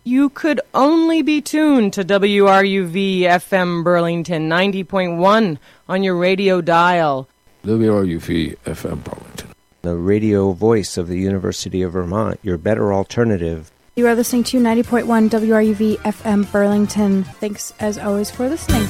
you could only be tuned to WRUV FM Burlington 90.1 on your radio dial. WRUV FM Burlington, the radio voice of the University of Vermont, your better alternative. You are listening to 90.1 WRUV FM Burlington. Thanks, as always, for listening.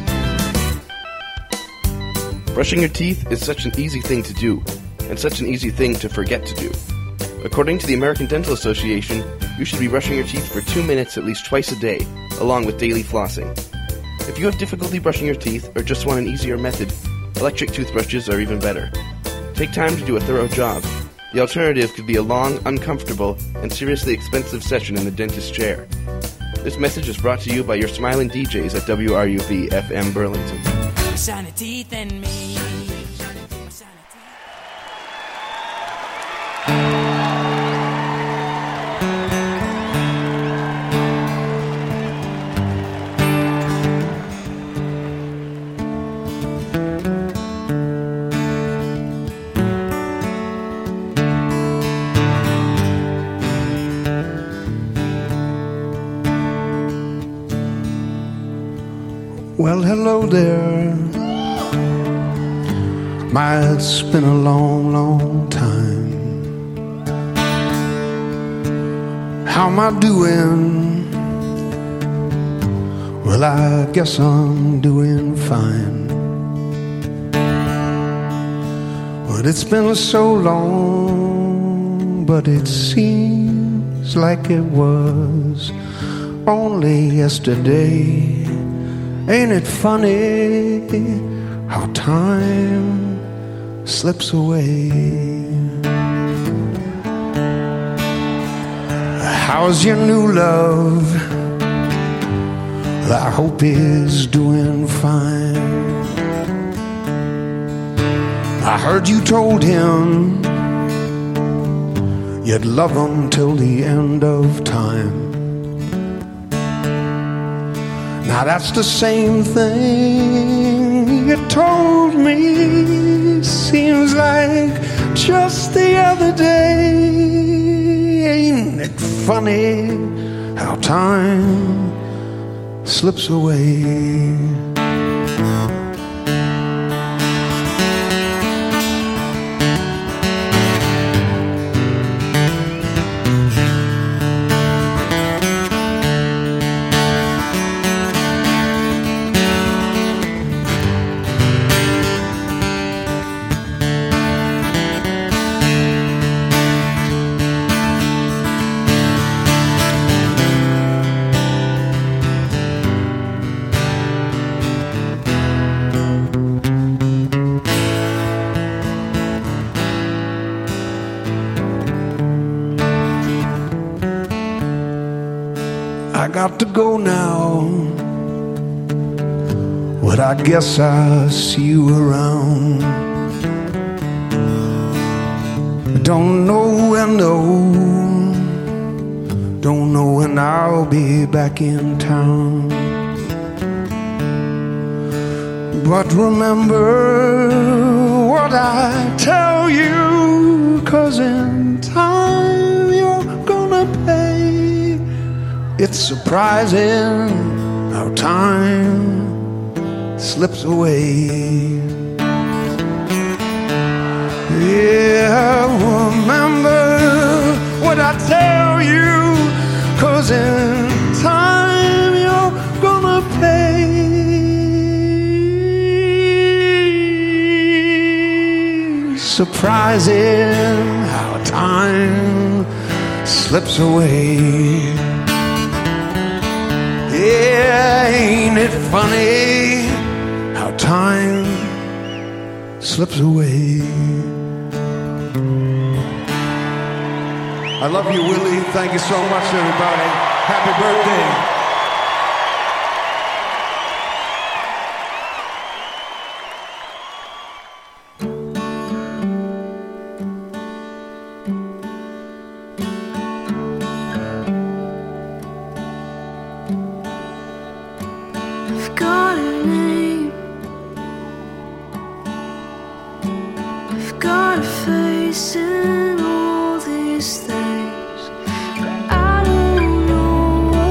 Brushing your teeth is such an easy thing to do, and such an easy thing to forget to do. According to the American Dental Association, you should be brushing your teeth for 2 minutes at least twice a day, along with daily flossing. If you have difficulty brushing your teeth or just want an easier method, electric toothbrushes are even better. Take time to do a thorough job. The alternative could be a long, uncomfortable, and seriously expensive session in the dentist's chair. This message is brought to you by your smiling DJs at WRUV FM Burlington. Shiny teeth and me. Well, hello there. My, it's been a long, long time. How am I doing? Well, I guess I'm doing fine. But it's been so long, but it seems like it was only yesterday. Ain't it funny how time slips away? How's your new love? I hope he's doing fine. I heard you told him you'd love him till the end of time. Now that's the same thing you told me. Seems like just the other day. Ain't it funny how time slips away? I got to go now, but I guess I'll see you around. Don't know when though, don't know when I'll be back in town. But remember what I tell you, 'cause in time you're gonna pay. It's surprising how time slips away. Yeah, remember what I tell you, 'cause in time you're gonna pay. Surprising how time slips away. Yeah, ain't it funny how time slips away? I love you, Willie. Thank you so much, everybody. Happy birthday. Facing all these things, but I don't know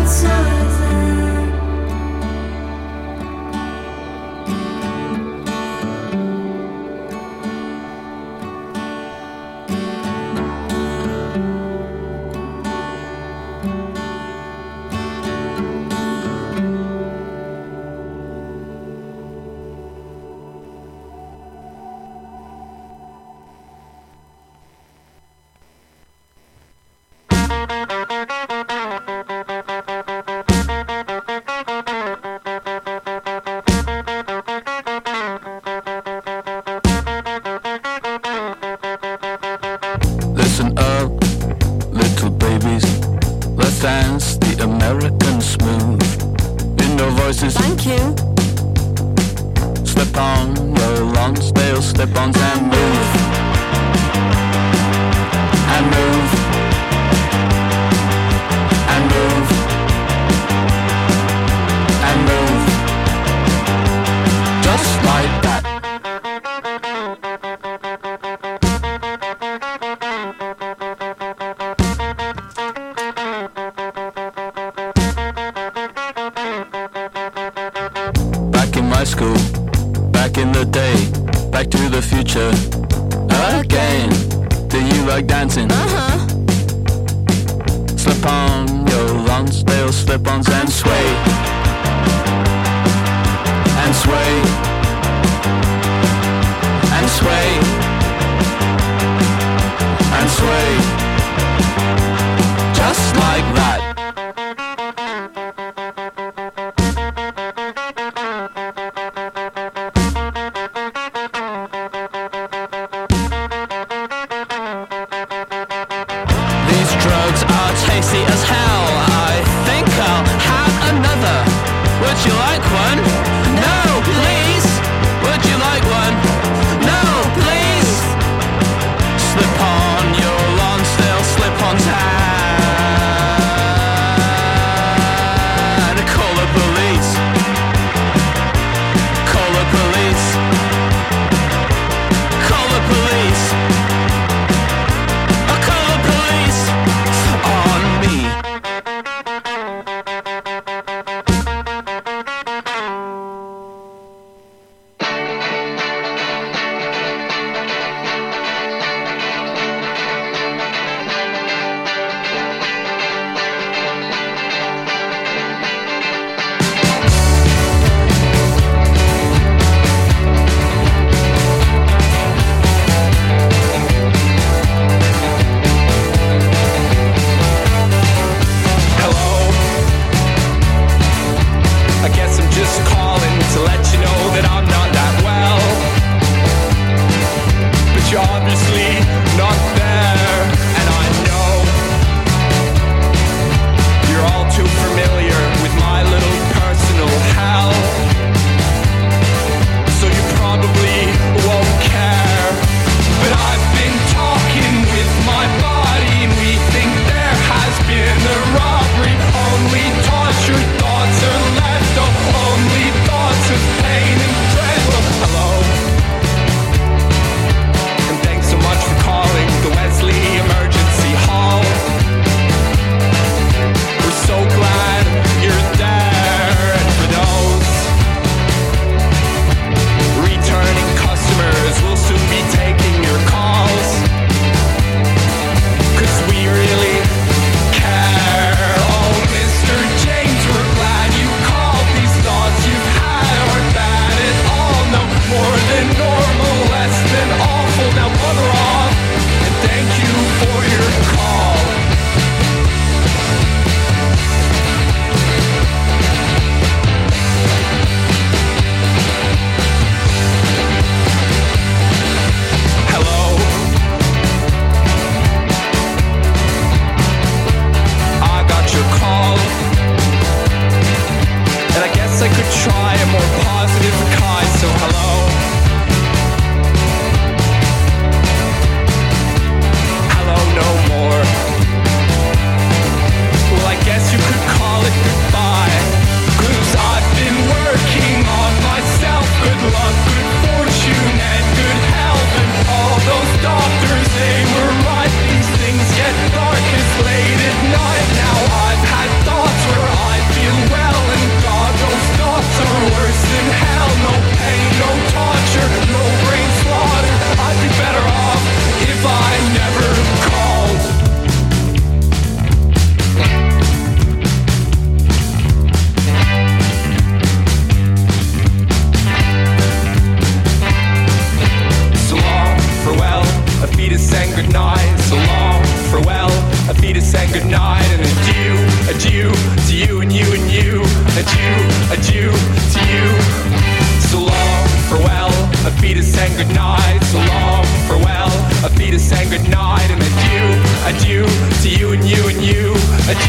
Darkest late at night. Now I've had thoughts where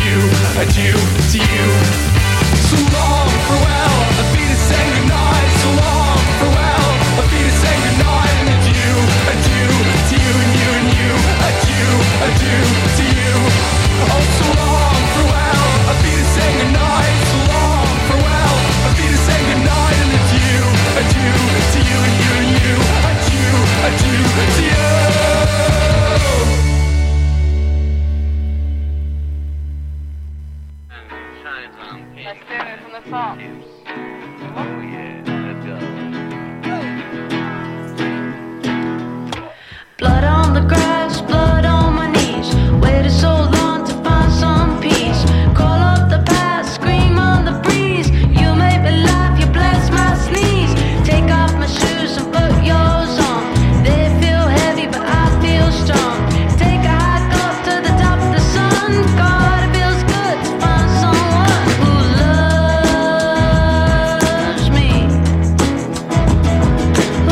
adieu, adieu to you. So long, farewell, auf Wiedersehen, goodnight. So long, farewell, auf Wiedersehen, goodnight. And adieu, adieu to you and you and you. Adieu, adieu to you. Oh, so long, farewell, auf Wiedersehen, goodnight. So long, farewell, auf Wiedersehen, goodnight. And adieu, adieu to you and you and you. Adieu, adieu to you. Blood on the grass, blood on my knees. Waited so long to find some peace. Call up the past, scream on the breeze. You make me laugh, you bless my sneeze. Take off my shoes and put yours on. They feel heavy, but I feel strong. Take a hike up to the top of the sun. God, it feels good to find someone who loves me. Who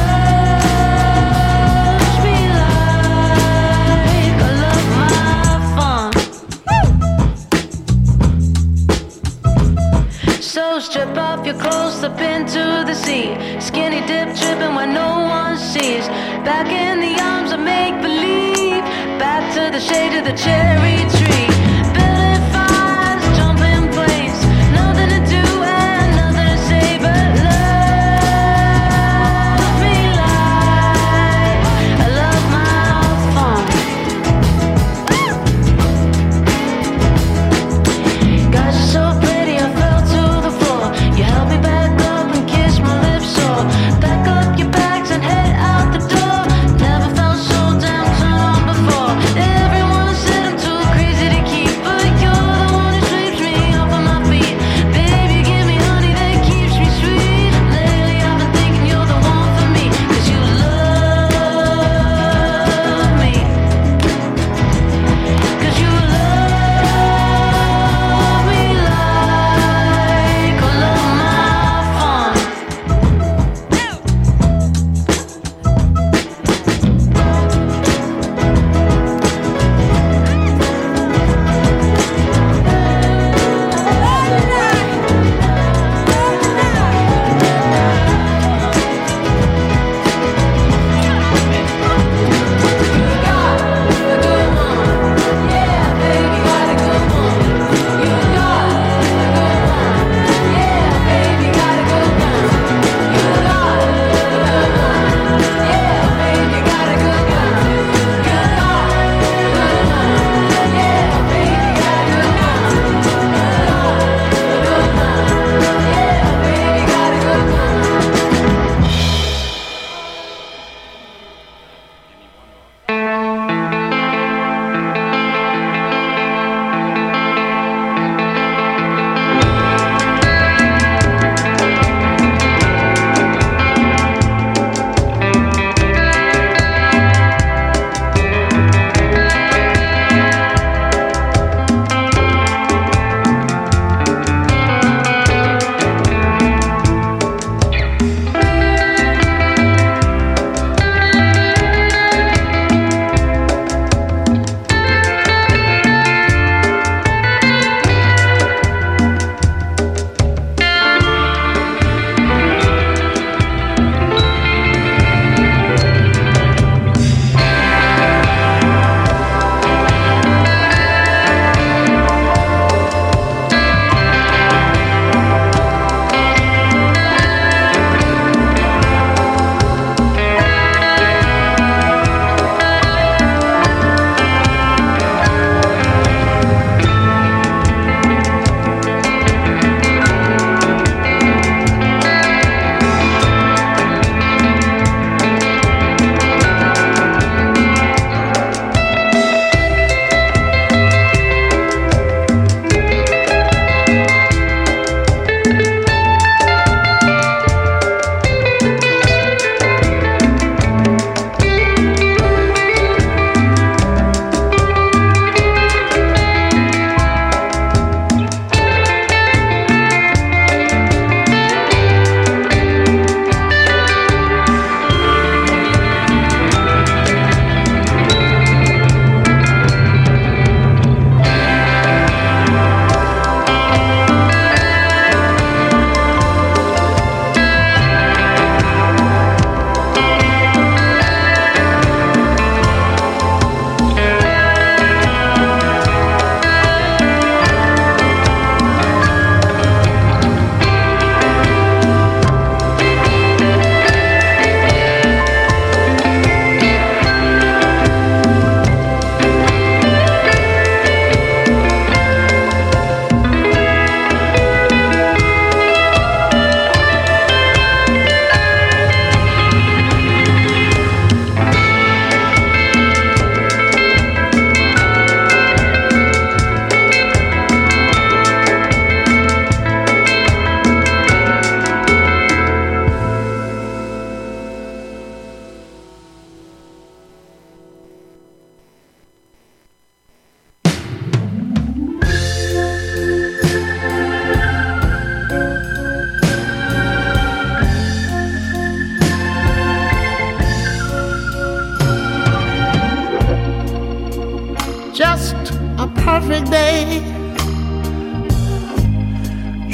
loves me like I love my fun. So strip off your clothes, slip into the sea. Skinny dip tripping where no one sees. Back in the arms of make-believe. Back to the shade of the cherry tree. Building fires, jumping planes. Nothing to do and nothing to say but love me like I love my fun. God, you're so pretty, I fell to the floor. You held me back up and kissed my lips sore. Pack up your bags and head out the door. Never felt so damn turned on before. Everyone said I'm too crazy to keep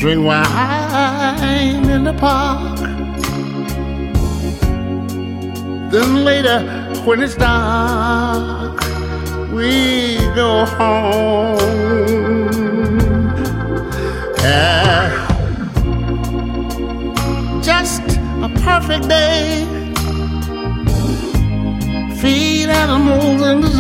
drink wine in the park. Then later, when it's dark, we go home. Just a perfect day. Feed animals in the